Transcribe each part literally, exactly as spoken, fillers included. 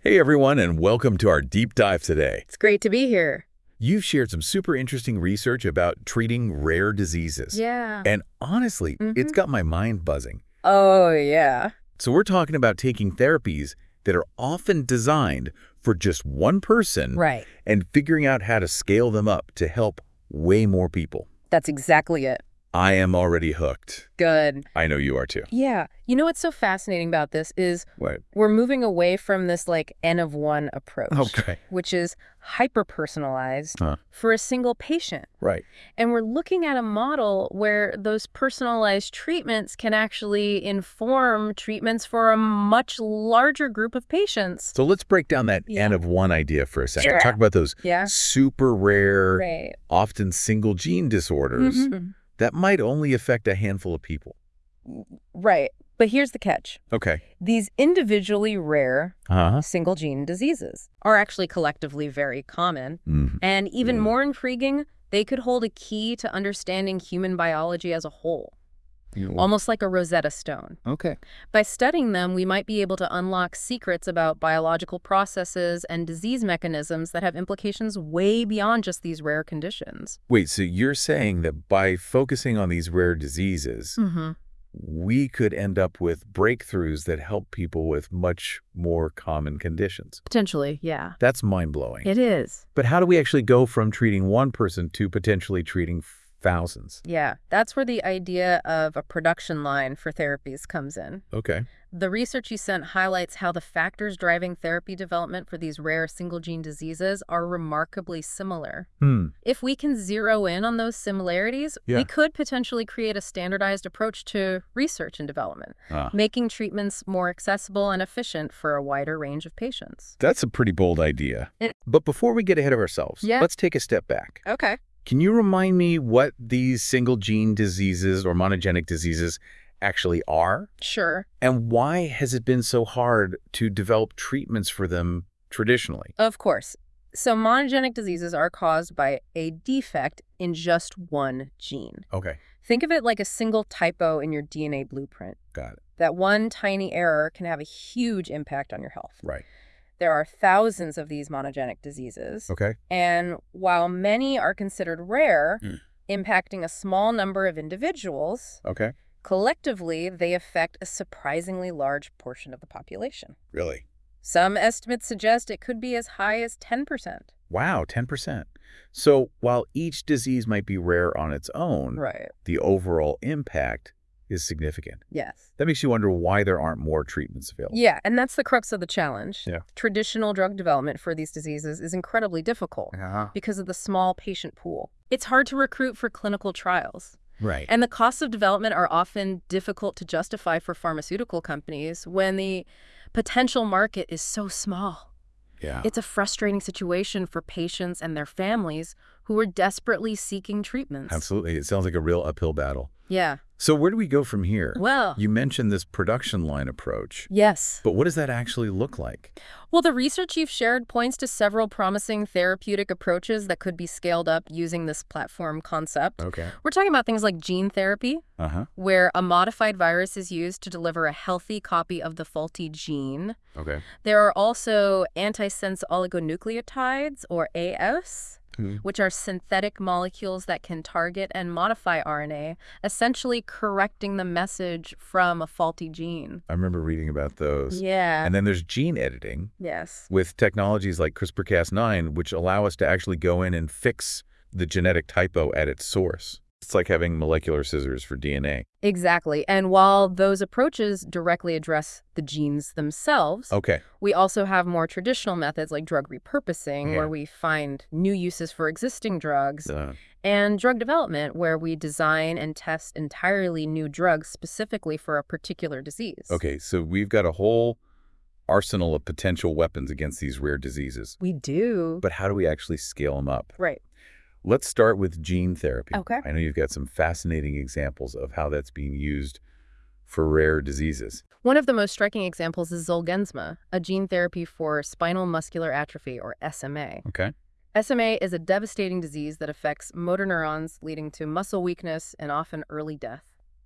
Hey everyone, and welcome to our deep dive today. It's great to be here. You've shared some super interesting research about treating rare diseases. Yeah. And honestly, Mhm. it's got my mind buzzing. Oh, yeah. So we're talking about taking therapies that are often designed for just one person Right. and figuring out how to scale them up to help way more people. That's exactly it. I am already hooked. Good. I know you are too. Yeah. You know what's so fascinating about this is What? we're moving away from this like N of one approach, Okay. which is hyper-personalized Huh. for a single patient. Right. And we're looking at a model where those personalized treatments can actually inform treatments for a much larger group of patients. So let's break down that Yeah. N of one idea for a second. Sure. Talk about those Yeah. super rare, Right. often single gene disorders Mhm. that might only affect a handful of people. Right. But here's the catch. Okay. These individually rare Uh-huh. single gene diseases are actually collectively very common. Mm. And even Mm. more intriguing, they could hold a key to understanding human biology as a whole, almost like a Rosetta Stone. Okay. By studying them, we might be able to unlock secrets about biological processes and disease mechanisms that have implications way beyond just these rare conditions. Wait, so you're saying that by focusing on these rare diseases, Mm-hmm. we could end up with breakthroughs that help people with much more common conditions? Potentially, yeah. That's mind-blowing. It is. But how do we actually go from treating one person to potentially treating thousands? Yeah, that's where the idea of a production line for therapies comes in. Okay. The research you sent highlights how the factors driving therapy development for these rare single-gene diseases are remarkably similar. Hmm. If we can zero in on those similarities, Yeah. we could potentially create a standardized approach to research and development, Ah. making treatments more accessible and efficient for a wider range of patients. That's a pretty bold idea. It- But before we get ahead of ourselves, Yeah. let's take a step back. Okay. Can you remind me what these single gene diseases or monogenic diseases actually are? Sure. And why has it been so hard to develop treatments for them traditionally? Of course. So monogenic diseases are caused by a defect in just one gene. Okay, Think of it like a single typo in your D N A blueprint. got it. That one tiny error can have a huge impact on your health. Right. There are thousands of these monogenic diseases. Okay. And while many are considered rare, Mm. impacting a small number of individuals, Okay. collectively, they affect a surprisingly large portion of the population. Really? Some estimates suggest it could be as high as ten percent. Wow, ten percent. So while each disease might be rare on its own, Right. the overall impact is significant. Yes. That makes you wonder why there aren't more treatments available. Yeah, and that's the crux of the challenge. Yeah. Traditional drug development for these diseases is incredibly difficult Uh-huh. because of the small patient pool. It's hard to recruit for clinical trials. Right. And the costs of development are often difficult to justify for pharmaceutical companies when the potential market is so small. Yeah. It's a frustrating situation for patients and their families who are desperately seeking treatments. Absolutely. It sounds like a real uphill battle. Yeah. So where do we go from here? Well, You mentioned this production line approach, yes. but what does that actually look like? Well, the research you've shared points to several promising therapeutic approaches that could be scaled up using this platform concept. Okay. We're talking about things like gene therapy, Uh-huh. where a modified virus is used to deliver a healthy copy of the faulty gene. Okay. There are also antisense oligonucleotides, or A Fs, Hmm. which are synthetic molecules that can target and modify R N A, essentially correcting the message from a faulty gene. I remember reading about those. Yeah. And then there's gene editing Yes. with technologies like CRISPR Cas nine, which allow us to actually go in and fix the genetic typo at its source. It's like having molecular scissors for D N A. Exactly. And while those approaches directly address the genes themselves, Okay. we also have more traditional methods like drug repurposing, Yeah. where we find new uses for existing drugs, Uh, and drug development, where we design and test entirely new drugs specifically for a particular disease. okay, so we've got a whole arsenal of potential weapons against these rare diseases. We do. But how do we actually scale them up? Right. Let's start with gene therapy. Okay. I know you've got some fascinating examples of how that's being used for rare diseases. One of the most striking examples is Zolgensma, a gene therapy for spinal muscular atrophy, or S M A. Okay. S M A is a devastating disease that affects motor neurons, leading to muscle weakness and often early death.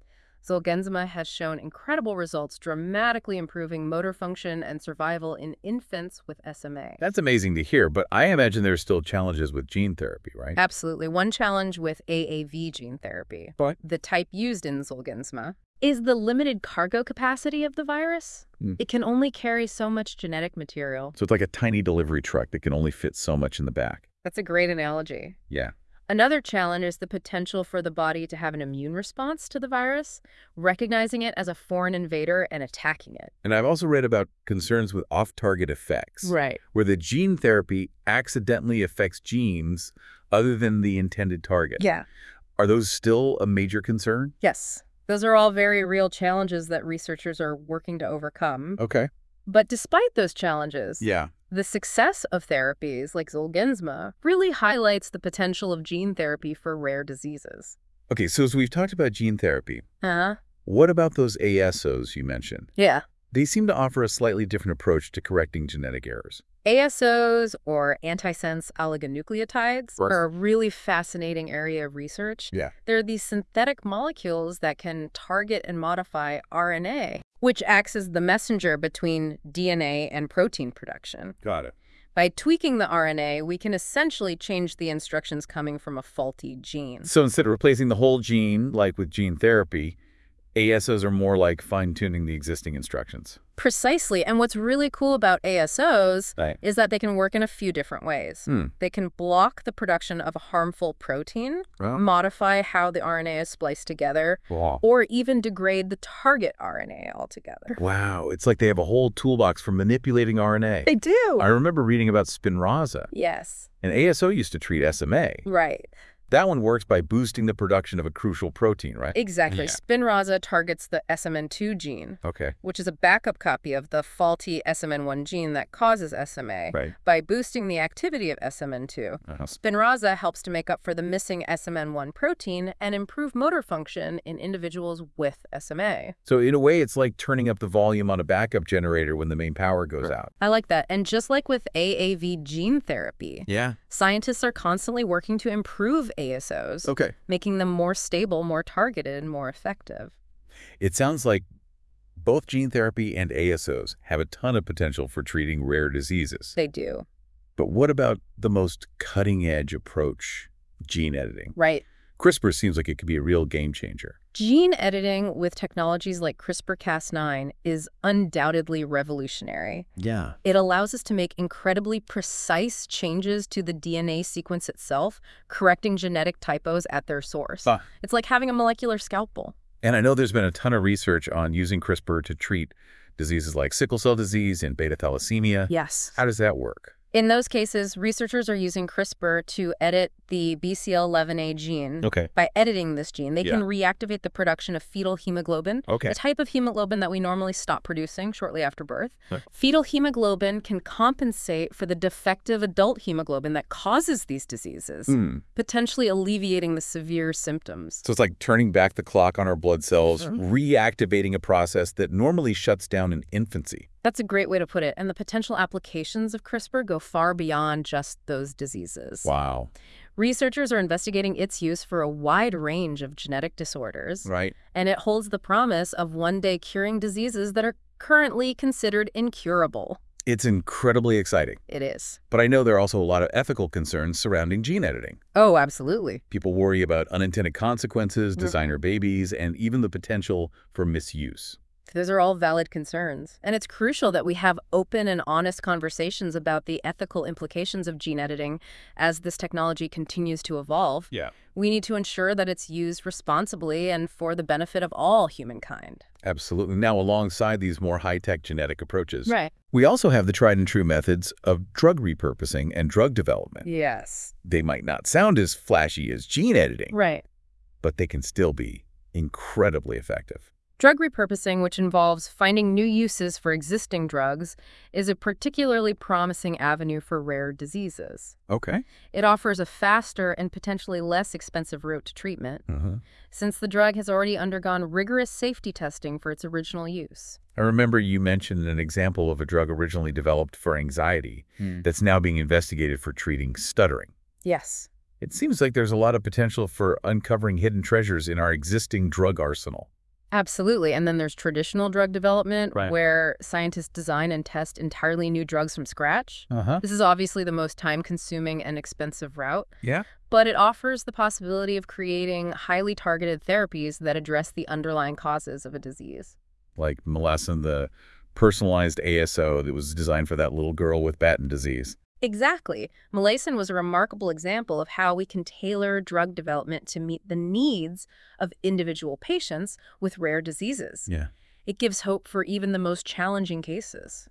Zolgensma has shown incredible results, dramatically improving motor function and survival in infants with S M A. That's amazing to hear, but I imagine there's still challenges with gene therapy, right? Absolutely. One challenge with A A V gene therapy, What? the type used in Zolgensma, is the limited cargo capacity of the virus. Hmm. It can only carry so much genetic material. So it's like a tiny delivery truck that can only fit so much in the back. That's a great analogy. Yeah. Another challenge is the potential for the body to have an immune response to the virus, recognizing it as a foreign invader and attacking it. And I've also read about concerns with off-target effects, Right. where the gene therapy accidentally affects genes other than the intended target. Yeah. Are those still a major concern? Yes. Those are all very real challenges that researchers are working to overcome. Okay. But despite those challenges, Yeah. the success of therapies like Zolgensma really highlights the potential of gene therapy for rare diseases. Okay, so as we've talked about gene therapy, Uh-huh. what about those A S Os you mentioned? Yeah. They seem to offer a slightly different approach to correcting genetic errors. A S Os, or antisense oligonucleotides, Right. are a really fascinating area of research. Yeah. They're these synthetic molecules that can target and modify R N A, which acts as the messenger between D N A and protein production. Got it. By tweaking the R N A, we can essentially change the instructions coming from a faulty gene. So instead of replacing the whole gene, like with gene therapy, A S Os are more like fine-tuning the existing instructions. Precisely. And what's really cool about A S Os Right. is that they can work in a few different ways. Hmm. They can block the production of a harmful protein, Well, modify how the R N A is spliced together, wow. or even degrade the target R N A altogether. Wow, it's like they have a whole toolbox for manipulating R N A. They do. I remember reading about Spinraza, Yes. and A S O used to treat S M A. Right. That one works by boosting the production of a crucial protein, right? Exactly. Yeah. Spinraza targets the S M N two gene, Okay, which is a backup copy of the faulty S M N one gene that causes S M A. right. By boosting the activity of S M N two, Uh-huh. Spinraza helps to make up for the missing S M N one protein and improve motor function in individuals with S M A. So in a way, it's like turning up the volume on a backup generator when the main power goes out. I like that. And just like with A A V gene therapy, Yeah. scientists are constantly working to improve A S Os, Okay. making them more stable, more targeted, and more effective. It sounds like both gene therapy and A S Os have a ton of potential for treating rare diseases. They do. But what about the most cutting-edge approach, gene editing? Right. CRISPR seems like it could be a real game changer. Gene editing with technologies like CRISPR Cas nine is undoubtedly revolutionary. Yeah. It allows us to make incredibly precise changes to the D N A sequence itself, correcting genetic typos at their source. Huh. It's like having a molecular scalpel. And I know there's been a ton of research on using CRISPR to treat diseases like sickle cell disease and beta thalassemia. Yes. How does that work? In those cases, researchers are using CRISPR to edit the B C L eleven A gene. Okay. By editing this gene, they Yeah. can reactivate the production of fetal hemoglobin, Okay. the type of hemoglobin that we normally stop producing shortly after birth. Huh. Fetal hemoglobin can compensate for the defective adult hemoglobin that causes these diseases, Hmm. potentially alleviating the severe symptoms. So it's like turning back the clock on our blood cells, Mhm. reactivating a process that normally shuts down in infancy. That's a great way to put it, and the potential applications of CRISPR go far beyond just those diseases. Wow. Researchers are investigating its use for a wide range of genetic disorders, Right. and it holds the promise of one day curing diseases that are currently considered incurable. It's incredibly exciting. It is. But I know there are also a lot of ethical concerns surrounding gene editing. Oh, absolutely. People worry about unintended consequences, Mm. designer babies, and even the potential for misuse. Those are all valid concerns. And it's crucial that we have open and honest conversations about the ethical implications of gene editing as this technology continues to evolve. Yeah. We need to ensure that it's used responsibly and for the benefit of all humankind. Absolutely. Now, alongside these more high-tech genetic approaches, Right. we also have the tried and true methods of drug repurposing and drug development. Yes. They might not sound as flashy as gene editing, Right. but they can still be incredibly effective. Drug repurposing, which involves finding new uses for existing drugs, is a particularly promising avenue for rare diseases. Okay. It offers a faster and potentially less expensive route to treatment, Uh-huh. since the drug has already undergone rigorous safety testing for its original use. I remember you mentioned an example of a drug originally developed for anxiety that's now being investigated for treating stuttering. Yes. It seems like there's a lot of potential for uncovering hidden treasures in our existing drug arsenal. Absolutely. And then there's traditional drug development, Right. where scientists design and test entirely new drugs from scratch. Uh-huh. This is obviously the most time-consuming and expensive route, Yeah. but it offers the possibility of creating highly targeted therapies that address the underlying causes of a disease. Like Molassin, the personalized A S O that was designed for that little girl with Batten disease. Exactly. Malaysin was a remarkable example of how we can tailor drug development to meet the needs of individual patients with rare diseases. Yeah. It gives hope for even the most challenging cases.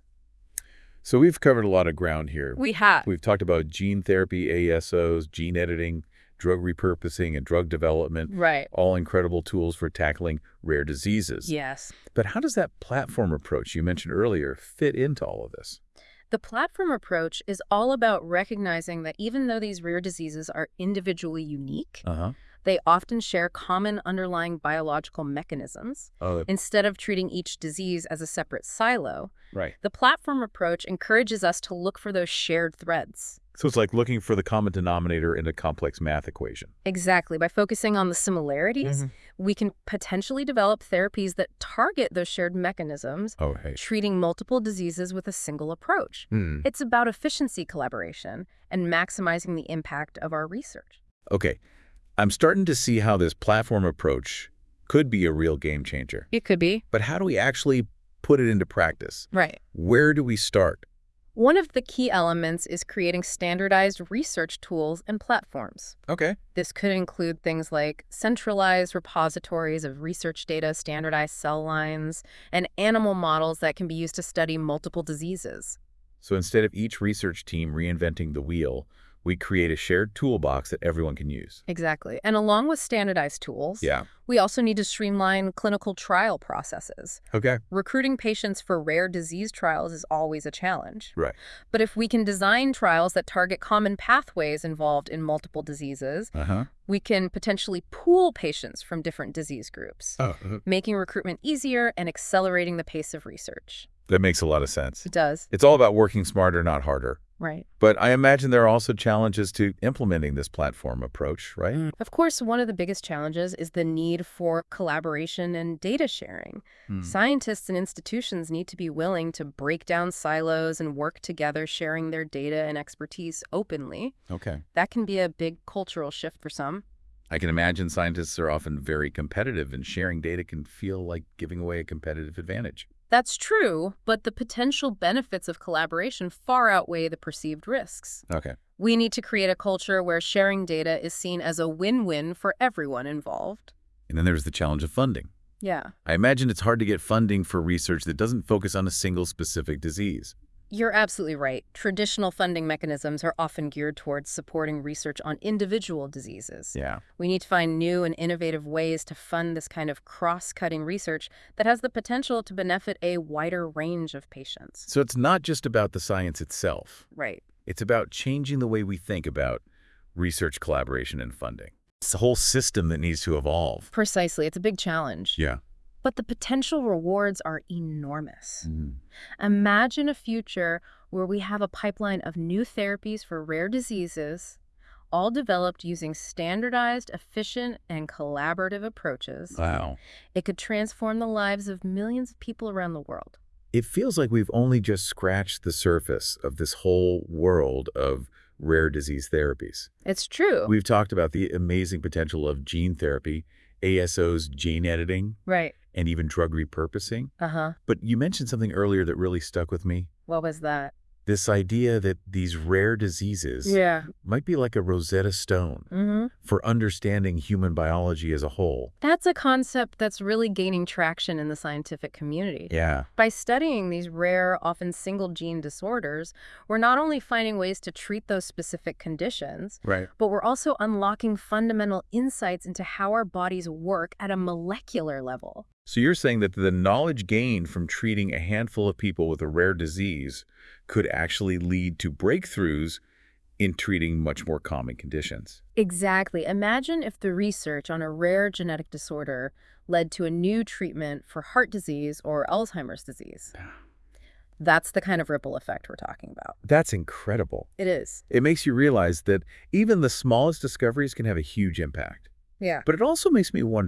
So we've covered a lot of ground here. We have. We've talked about gene therapy, A S Os, gene editing, drug repurposing, and drug development. Right. All incredible tools for tackling rare diseases. Yes. But how does that platform approach you mentioned earlier fit into all of this? The platform approach is all about recognizing that even though these rare diseases are individually unique, Uh-huh. they often share common underlying biological mechanisms. Oh, Instead of treating each disease as a separate silo, right. the platform approach encourages us to look for those shared threads. So it's like looking for the common denominator in a complex math equation. Exactly. By focusing on the similarities, Mhm. we can potentially develop therapies that target those shared mechanisms, Oh, hey. treating multiple diseases with a single approach. Hmm. It's about efficiency collaboration and maximizing the impact of our research. Okay. I'm starting to see how this platform approach could be a real game changer. It could be. But how do we actually put it into practice? Right. Where do we start? One of the key elements is creating standardized research tools and platforms. Okay. This could include things like centralized repositories of research data, standardized cell lines, and animal models that can be used to study multiple diseases. So instead of each research team reinventing the wheel, we create a shared toolbox that everyone can use. Exactly. And along with standardized tools, Yeah. we also need to streamline clinical trial processes. Okay. Recruiting patients for rare disease trials is always a challenge. Right. But if we can design trials that target common pathways involved in multiple diseases, Uh-huh. we can potentially pool patients from different disease groups, Oh, making recruitment easier and accelerating the pace of research. that makes a lot of sense. It does. It's all about working smarter, not harder. Right. But I imagine there are also challenges to implementing this platform approach, right? Of course, one of the biggest challenges is the need for collaboration and data sharing. Hmm. Scientists and institutions need to be willing to break down silos and work together, sharing their data and expertise openly. Okay. That can be a big cultural shift for some. I can imagine scientists are often very competitive, and sharing data can feel like giving away a competitive advantage. That's true, but the potential benefits of collaboration far outweigh the perceived risks. Okay. We need to create a culture where sharing data is seen as a win-win for everyone involved. And then there's the challenge of funding. Yeah. I imagine it's hard to get funding for research that doesn't focus on a single specific disease. You're absolutely right. Traditional funding mechanisms are often geared towards supporting research on individual diseases. Yeah. We need to find new and innovative ways to fund this kind of cross-cutting research that has the potential to benefit a wider range of patients. So it's not just about the science itself. Right. It's about changing the way we think about research collaboration and funding. It's a whole system that needs to evolve. Precisely. It's a big challenge. Yeah. But the potential rewards are enormous. Mm. Imagine a future where we have a pipeline of new therapies for rare diseases, all developed using standardized, efficient, and collaborative approaches. Wow. It could transform the lives of millions of people around the world. It feels like we've only just scratched the surface of this whole world of rare disease therapies. It's true. We've talked about the amazing potential of gene therapy, A S Os, gene editing, Right. and even drug repurposing. Uh-huh. But you mentioned something earlier that really stuck with me. What was that? This idea that these rare diseases Yeah. might be like a Rosetta Stone Mm-hmm. for understanding human biology as a whole. That's a concept that's really gaining traction in the scientific community. Yeah. By studying these rare, often single-gene disorders, we're not only finding ways to treat those specific conditions, Right. but we're also unlocking fundamental insights into how our bodies work at a molecular level. So you're saying that the knowledge gained from treating a handful of people with a rare disease could actually lead to breakthroughs in treating much more common conditions. Exactly. Imagine if the research on a rare genetic disorder led to a new treatment for heart disease or Alzheimer's disease. That's the kind of ripple effect we're talking about. That's incredible. It is. It makes you realize that even the smallest discoveries can have a huge impact. Yeah. But it also makes me wonder,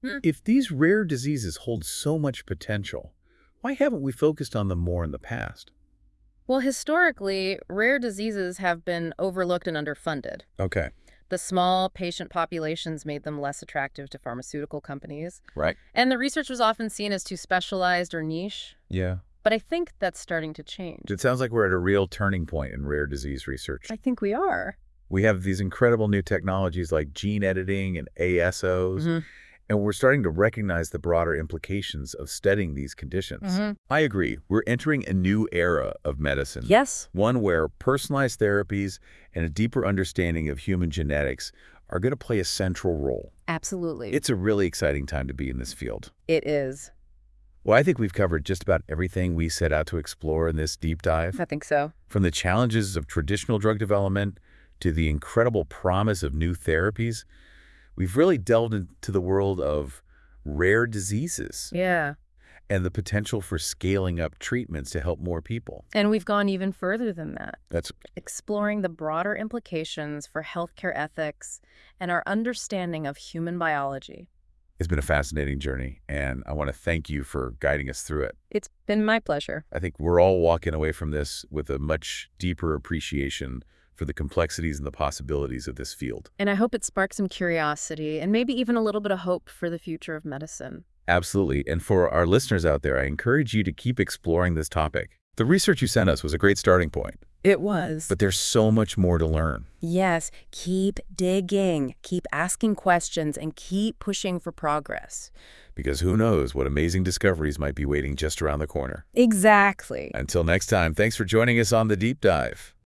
Hmm. If these rare diseases hold so much potential, why haven't we focused on them more in the past? Well, historically, rare diseases have been overlooked and underfunded. Okay. The small patient populations made them less attractive to pharmaceutical companies, Right. and the research was often seen as too specialized or niche. Yeah. But I think that's starting to change. It sounds like we're at a real turning point in rare disease research. I think we are. We have these incredible new technologies like gene editing and A S Os, hmm and we're starting to recognize the broader implications of studying these conditions. hmm I agree. We're entering a new era of medicine. Yes. One where personalized therapies and a deeper understanding of human genetics are going to play a central role. Absolutely. It's a really exciting time to be in this field. It is. Well, I think we've covered just about everything we set out to explore in this deep dive. I think so. From the challenges of traditional drug development to the incredible promise of new therapies, we've really delved into the world of rare diseases Yeah. and the potential for scaling up treatments to help more people. And we've gone even further than that, That's exploring the broader implications for healthcare ethics and our understanding of human biology. It's been a fascinating journey, and I want to thank you for guiding us through it. It's been my pleasure. I think we're all walking away from this with a much deeper appreciation for the complexities and the possibilities of this field. And I hope it sparks some curiosity and maybe even a little bit of hope for the future of medicine. Absolutely. And for our listeners out there, I encourage you to keep exploring this topic. The research you sent us was a great starting point, It was. but there's so much more to learn. Yes, keep digging, keep asking questions, and keep pushing for progress. Because who knows what amazing discoveries might be waiting just around the corner. Exactly. Until next time, thanks for joining us on The Deep Dive.